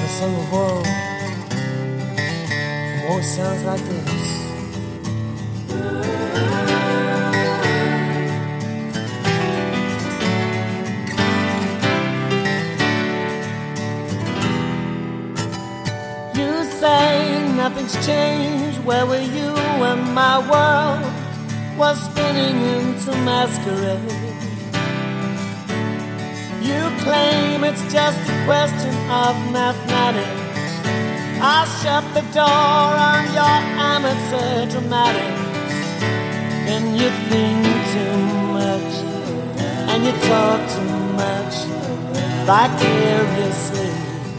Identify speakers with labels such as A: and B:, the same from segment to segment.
A: song of woe always sounds like this. You say nothing's changed. Where were you when my world was spinning into masquerade? You claim it's just a question of mathematics. I shut the door on your amateur dramatics. And you think too much, and you talk too much, vicariously.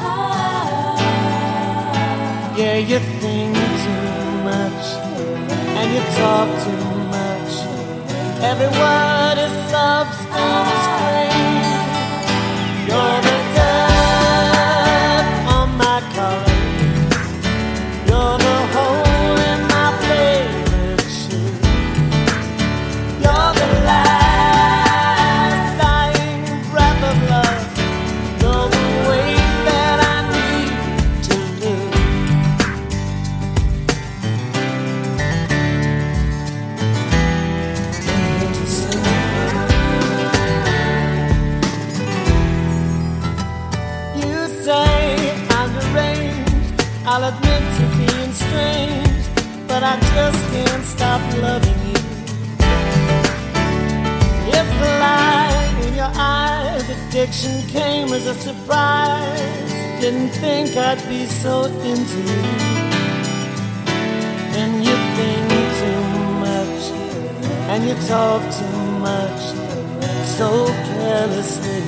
A: Yeah, you think too much, and you talk too much. Every word is substance free. You're the dirt on my collar. You're the hole in my favorite shoe. You're the last dying breath of love. You're the weight that I need to lose. Can't you see? I'm deranged, I'll admit to being strange, but I just can't stop loving you. If the light in your eyes, addiction came as a surprise, didn't think I'd be so into you. And you think too much, and you talk too much, so carelessly.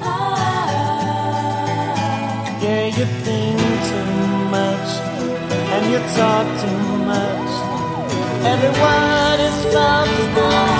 A: Yeah, you think too much, and you talk too much. Every word is substance.